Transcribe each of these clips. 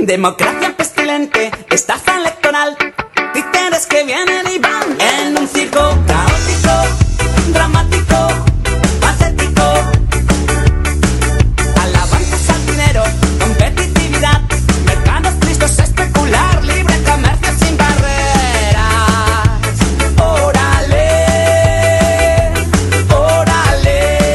Democracia pestilente, estafa electoral, títeres que vienen y van en un circo caótico, dramático, patético. Alabanzas al dinero, competitividad, mercados tristes, especular, libre comercio sin barreras. Órale, órale.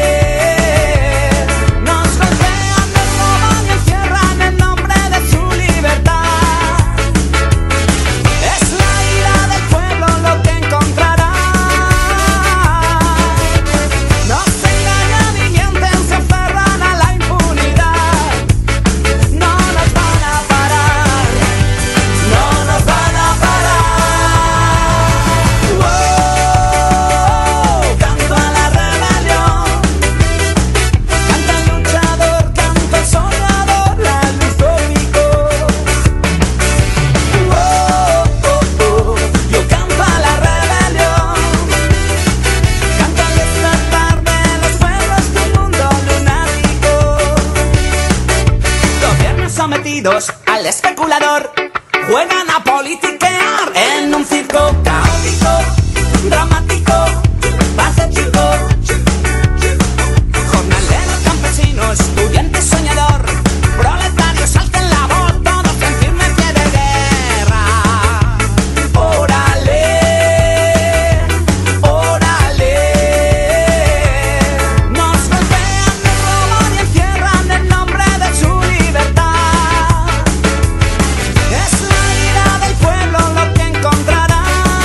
Nos golpean, nos roban y encierran en nombre de su libertad. Es la ira del pueblo lo que encontrará. Nos engañan y mienten, se aferran a la impunidad. No nos van a parar, no nos van a parar. Wow, canto a la rebelión, canta el luchador, canta el soñador, la luz cómico. Yo canto a la rebelión, canto al despertar de los pueblos de un mundo lunático. Gobiernos sometidos al especulador juegan a politiquear en un circo caótico, dramático, patético. Jornaleros, campesinos, estudiantes, soñador, proletarios, alcen la voz, todos en firme pie de guerra. Órale, órale. Nos golpean, nos roban y encierran en nombre de su libertad. Es la ira del pueblo lo que encontrará.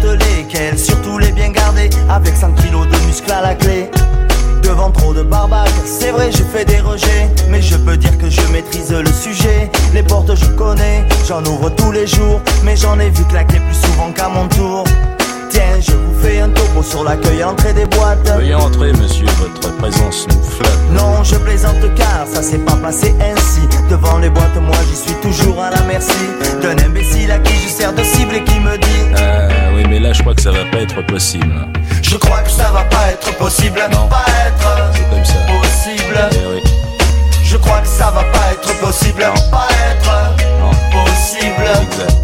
toutes lesquelles, surtout les bien gardées, avec 100 kilos de muscles à la clé. Devant trop de barbaques, c'est vrai je fais des rejets, mais je peux dire que je maîtrise le sujet. Les portes je connais, j'en ouvre tous les jours, mais j'en ai vu claquer plus souvent qu'à mon tour. Tiens, je vous fais un topo sur l'accueil à l'entrée des boîtes. Veuillez entrer, monsieur, votre présence nous flatte. Non, je plaisante car ça s'est pas passé ainsi. Devant les boîtes, moi j'y suis toujours à la merci d'un imbécile à qui je sers de cible et qui me dit oui, mais là je crois que ça va pas être possible. je crois que ça va pas être possible. Non. Pas être C'est comme ça. possible. Eh oui. Je crois que ça va pas être possible. Non. Pas être Non. possible. Exact.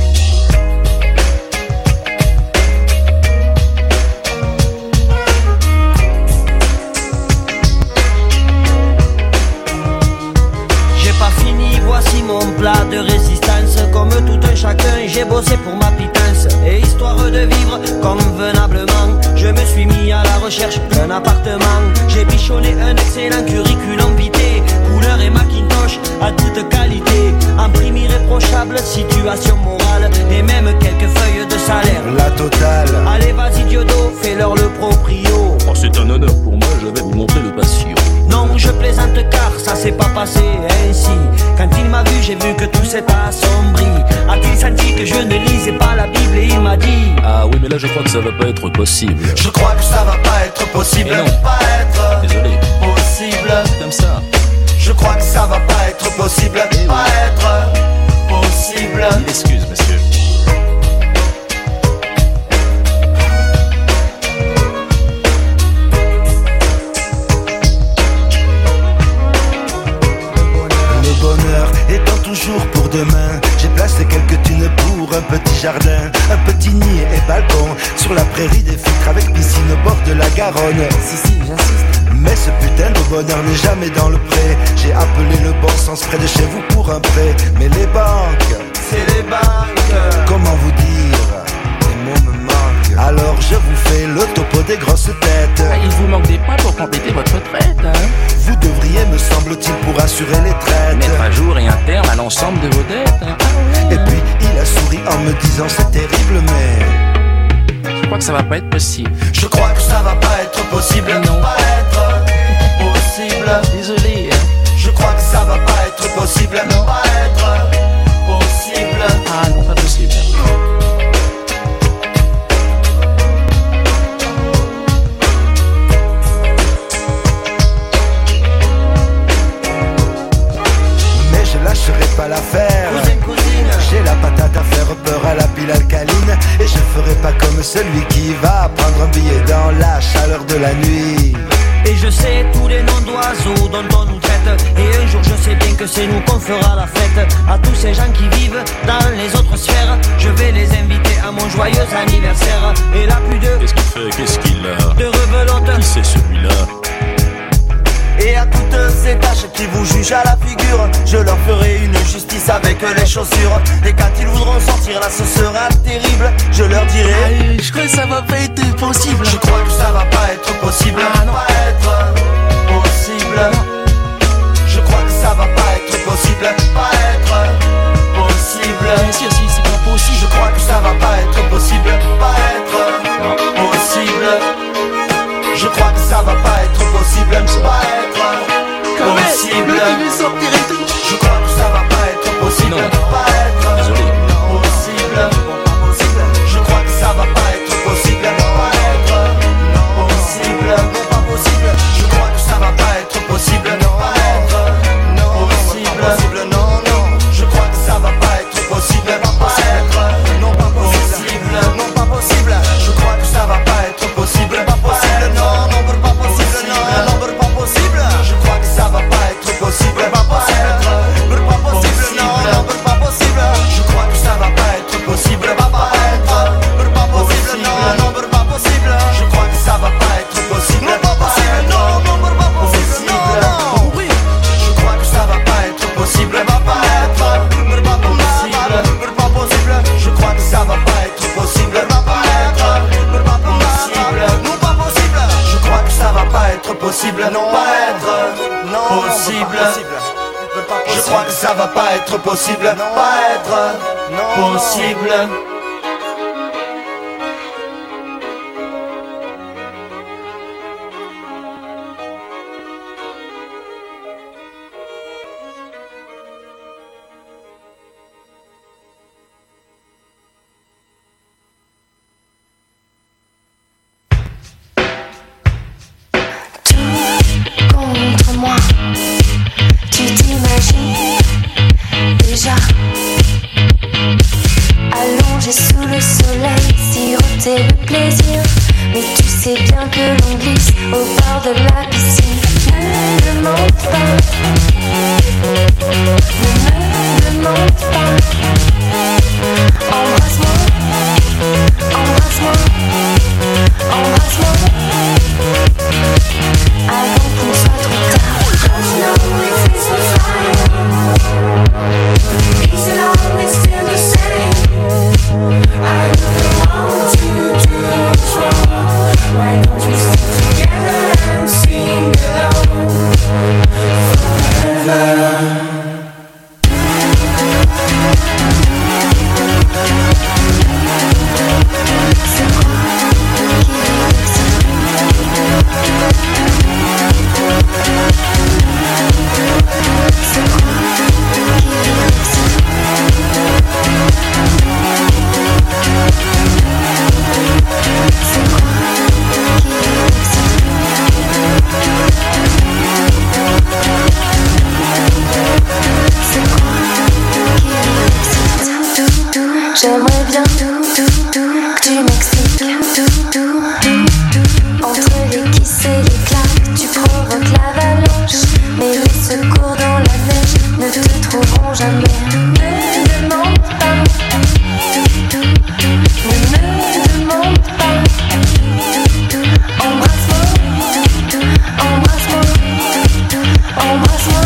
Voici mon plat de résistance. Comme tout un chacun, j'ai bossé pour ma pitance. Et histoire de vivre convenablement, je me suis mis à la recherche d'un appartement. J'ai bichonné un excellent curriculum vitae, couleur et Macintosh à toute qualité. Un prime irréprochable, situation morale, et même quelques feuilles de salaire. La totale. Allez vas-y Diodo, fais-leur le proprio. Oh, c'est un honneur pour moi, je vais vous montrer le patio. Non, je plaisante car ça s'est pas passé ainsi. Quand il m'a vu, j'ai vu que tout s'est assombri. A-t-il senti que je ne lisais pas la Bible et il m'a dit Ah oui, mais là je crois que ça va pas être possible. Je crois que ça va pas être possible. Et non. Pas être Désolé. possible. C'est comme ça. Je crois que ça va pas être possible. oui. Pas être possible. Mille excuses, monsieur. Le bonheur étant toujours pour demain, j'ai placé quelques thunes pour un petit jardin, un petit nid et balcon sur la prairie des filtres avec piscine au bord de la Garonne. Si, j'insiste. Mais ce putain de bonheur n'est jamais dans le pré. J'ai appelé le bon sens près de chez vous pour un prêt. Mais les banques, c'est les banques. Comment vous dire? Les mots me manquent. Alors je vous fais le topo des grosses têtes. Il vous manque des points pour compléter votre retraite, hein? Vous devriez, me semble-t-il, pour assurer les traites. Mettre à jour et un terme à l'ensemble de vos dettes, hein? Et puis il a souri en me disant c'est terrible mais Je crois que ça va pas être possible. je crois que ça va pas être possible. Non. Pas être possible. Désolé, hein? Je crois que ça va pas être possible. Non. Pas être possible. Ah non, pas possible. Mais je lâcherai pas l'affaire. Cousine, J'ai la patate à faire peur à la pile alcaline. Et je ferai pas comme celui qui va prendre un billet dans la chaleur de la nuit. et je sais tous les noms d'oiseaux dont on nous traite. Et un jour je sais bien que c'est nous qu'on fera la fête. À tous ces gens qui vivent dans les autres sphères, je vais les inviter à mon joyeux anniversaire. Et là plus de Qu'est-ce qu'il fait? Qu'est-ce qu'il a? de rebelote. Qui c'est celui-là? Et à toutes ces tâches qui vous jugent à la figure, je leur ferai une justice avec les chaussures. Et quand ils voudront sortir là ce sera terrible. Je leur dirai Je crois que ça va pas être possible. je crois que ça va pas être possible. Ah, non. Pas être possible. Je crois que ça va pas être possible. Pas être possible. Bien sûr, si c'est pas possible. Je crois que ça va pas être possible. Pas être possible. Je crois que ça va pas être possible. Pas être possible. sortir et tout. Je crois que ça va pas être possible. Non. Pas être Désolé. possible. Je crois que ça va pas être possible. Pas être possible. Pas possible. Je crois que ça va pas être possible. Pas être possible. Non, non. Je crois que ça va pas être possible. Pas être non pas possible. Non pas possible. Je crois que ça va pas être possible. Pas possible. Non, non, pas possible. Non, non, pas possible. Je crois que ça va pas être possible. Pas possible. Pas possible. Non, non, pas possible. Je crois que ça va pas être possible. Pas être pas possible. Non, non, pas possible. Je crois que ça va pas être possible. Pas possible. Non, non, pas possible. Non, non. Je crois que ça va pas être possible. Pas être pas possible. Pas possible. Je crois que ça va pas être possible. Pas être pas possible. Non, pas possible. Je crois que ça va pas être possible. Non, pas être possible. Je crois que ça va pas être possible. Pas être possible. goûter le plaisir. Mais tu sais bien que l'on glisse au bord de la piscine. Ne me demande pas, ne me demande pas. Embrasse-moi, embrasse-moi, embrasse-moi, avant qu'il ne soit trop tard. Don't you know if it's so fire? Is it always still the same? I really want you to do what's wrong. Why don't we stick together and sing along forever? J'aimerais bien que tu m'expliques. Entre les kisses et les claques, tu provoques l'avalanche. Mais les secours dans la neige ne te trouveront jamais. Ne me demande pas, ne me demande pas. Embrasse-moi, embrasse-moi, embrasse-moi,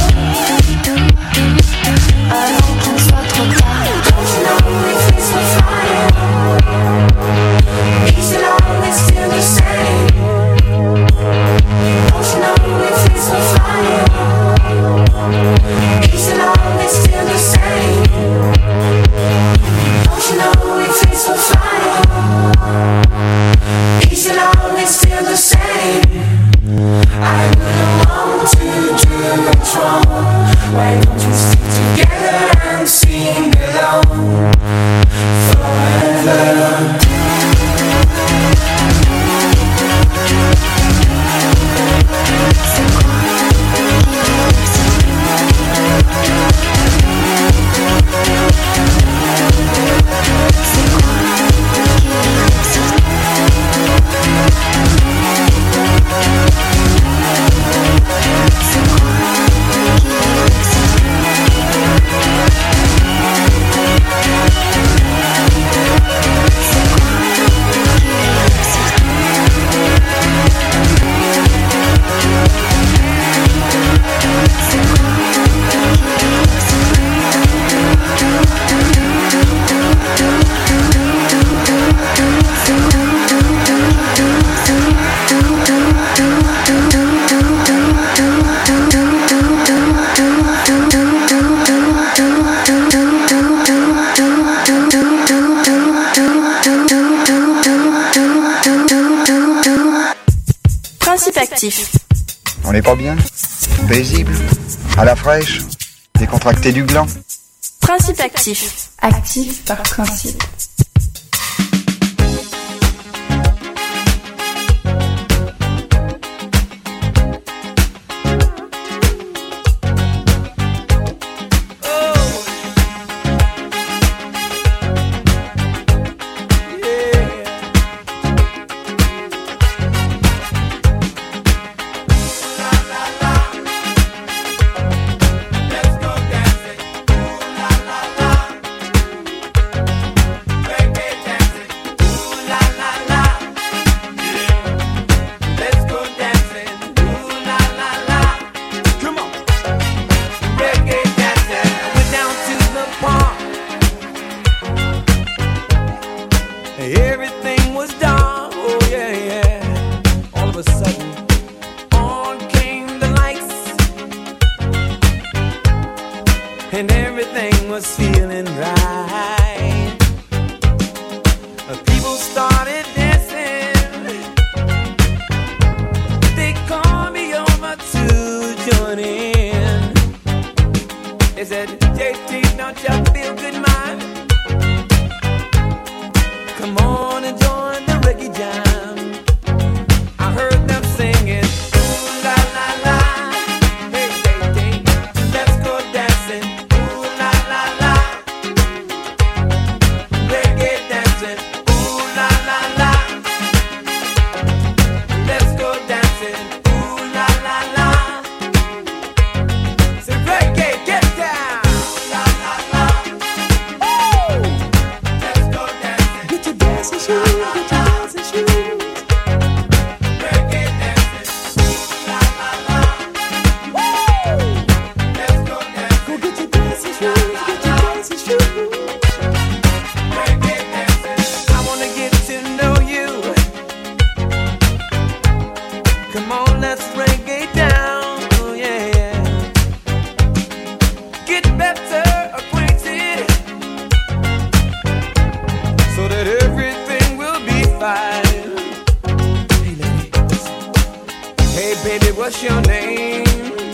avant qu'il ne soit trop tard. Don't you know if it's so fire? Is it always still the same? Don't you know if it's so fire? Is it always still the same? Don't you know if it's so fire? Is it always still the same? I really want to do what's wrong. Why don't you stick together and sing along forever? Principe actif. On n'est pas bien? Paisible? À la fraîche? Décontracté du gland? Principe actif. Actif par principe. And everything was feeling right. People started dancing. They called me over to join in. They said, JT, don't you feel good, man? Come on and join the reggae jam. I heard them singing, ooh la la la. Hey, hey, hey, let's go dancing. Ooh la la la. Reggae dancing. Ooh la la la. Baby, what's your name?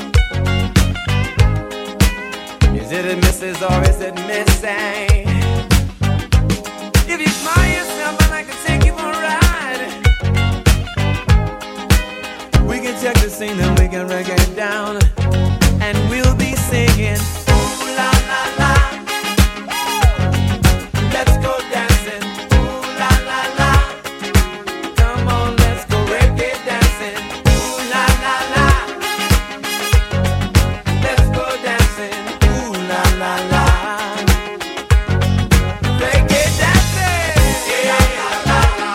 Is it a Mrs. or is it Missy? If you smile yourself and I can take you for a ride, we can check the scene and we can break it down, and we'll be singing ooh la la la. Let's go dancing, ooh la la la. Come on, let's go reggae dancing, ooh la la la. Let's go dancing, ooh la la la. Reggae dancing, yeah la la la.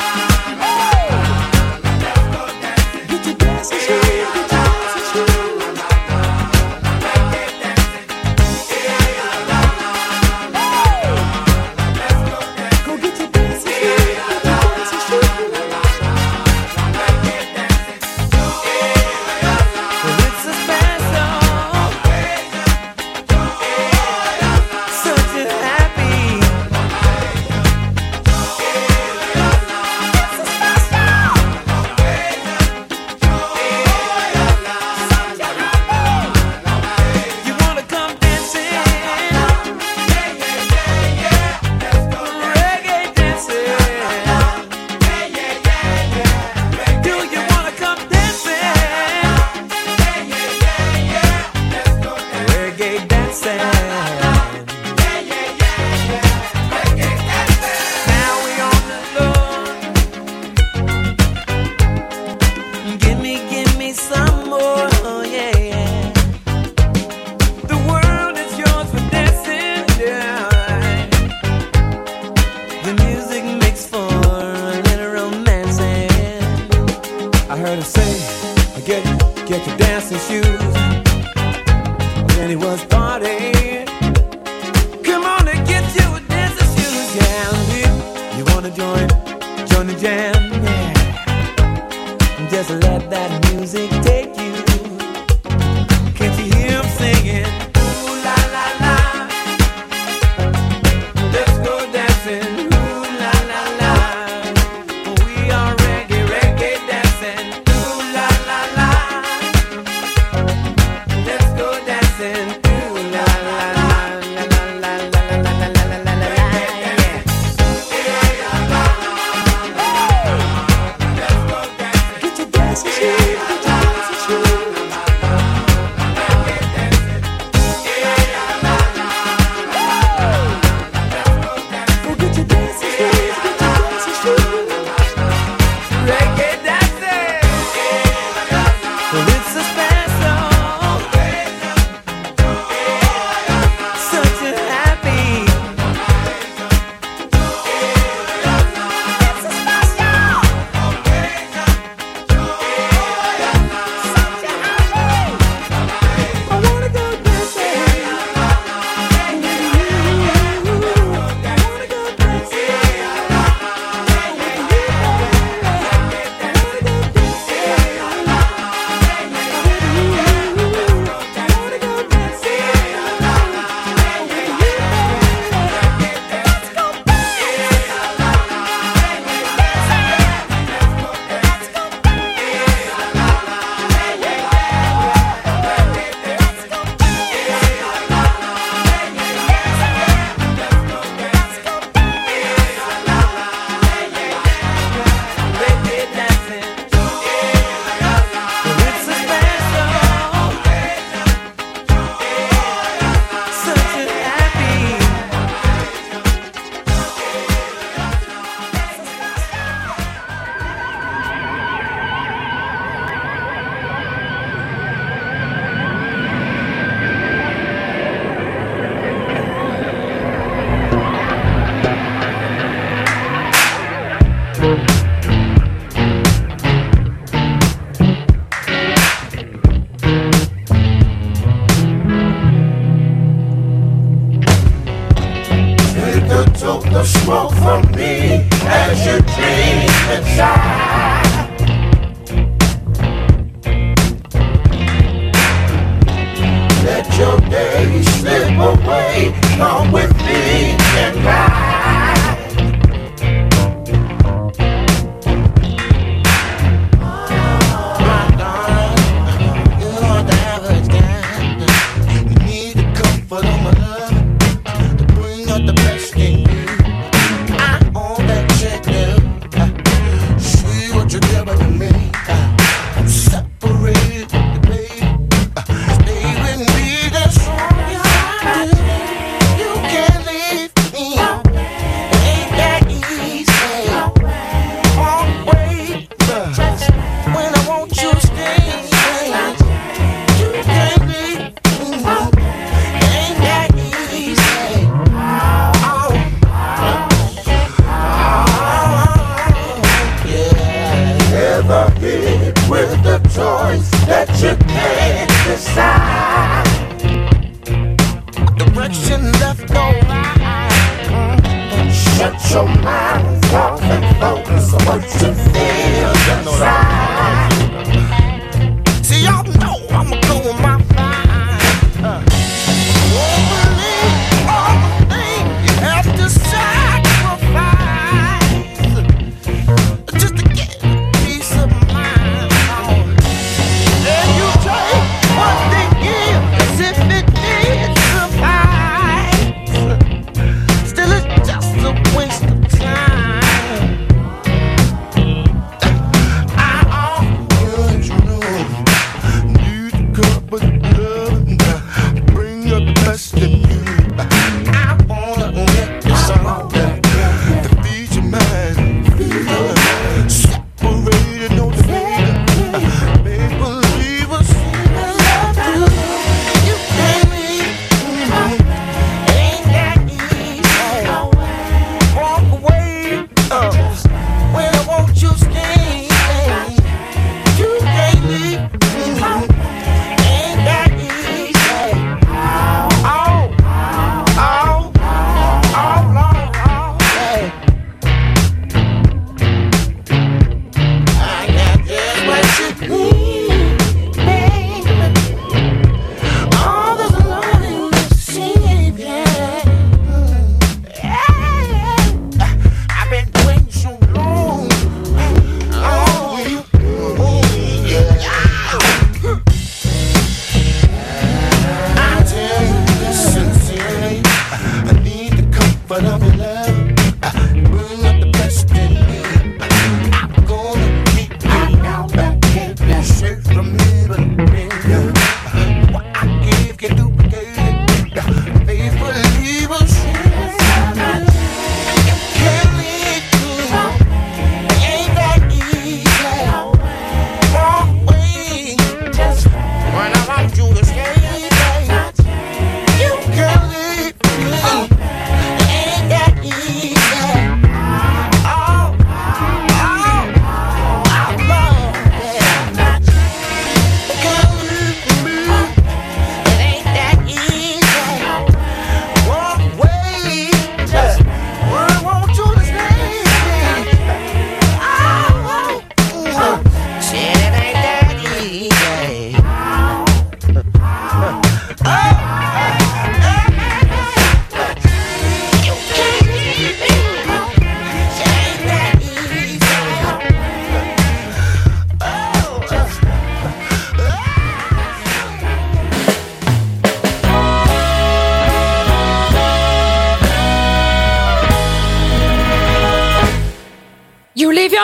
Let's go dancing, get your dancing shoes, get your dancing shoes. Reggae dancing, yeah la la la. Let's go dancing, go get your dancing shoes, get your dancing shoes. Reggae dancing, yeah la la. Well, it's a special occasion, such a happy. You wanna come dancing? Reggae dancing. Do you wanna come dancing? Reggae dancing. Now we on the floor. Give me some more, oh yeah, yeah. The world is yours for dancing, yeah. The music makes for a little romancing. I heard her say, get your dancing shoes. Then he was partying. Come on and get your dancing shoes, yeah. You wanna join the jam, yeah. Just let that music take you. Can't you hear him singing? Ooh la la la. Let's go dancing. Ooh la la la. We are reggae dancing. Ooh la la la. Let's go dancing. Ooh la la la la la la la la la la la la. Get your dancing shoes, get your dancing shoes. Go get your dancing shoes, get your dancing shoes. Reggae dancing. Well, it's a special, such a happy. It's a special, such a happy. I wanna go dancing. I wanna go dancing. Took the smoke from me as you dream inside. Let your days slip away. Come with me and ride. My darling,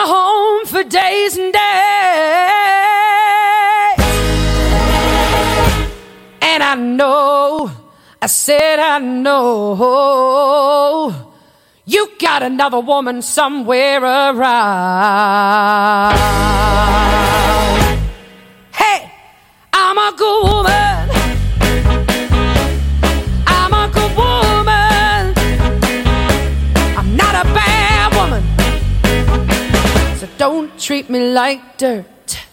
your home for days and days. And I know, I said I know, you got another woman somewhere around. Hey, I'm a good woman. I'm a good woman. I'm not a bad woman. So don't treat me like dirt.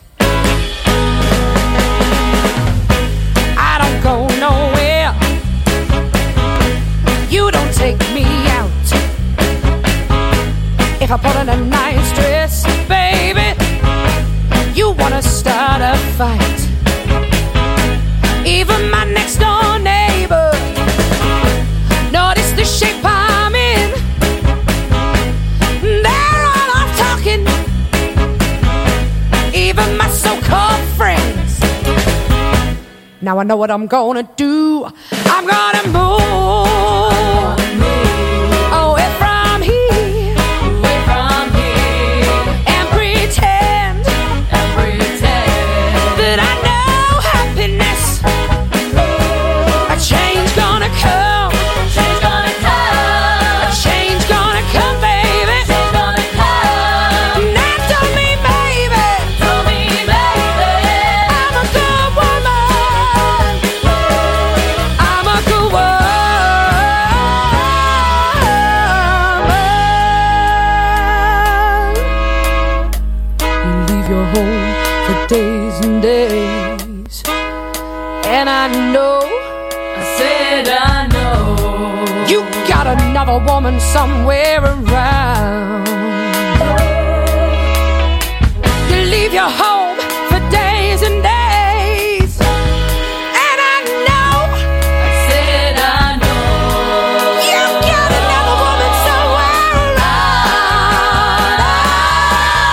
I don't go nowhere. You don't take me out. If I put on a nice dress, baby, you wanna start a fight. Even my next door neighbor notice the shape I'm in. They're all off talking. Even my so-called friends. Now I know what I'm gonna do. I'm gonna move away from here, and pretend that I know happiness. A change gonna come. A change gonna come, baby. Now tell me, baby. I'm a good woman. I'm a good woman. You leave your home for days and days, and I know, I said I know, you got another woman somewhere around. You leave your home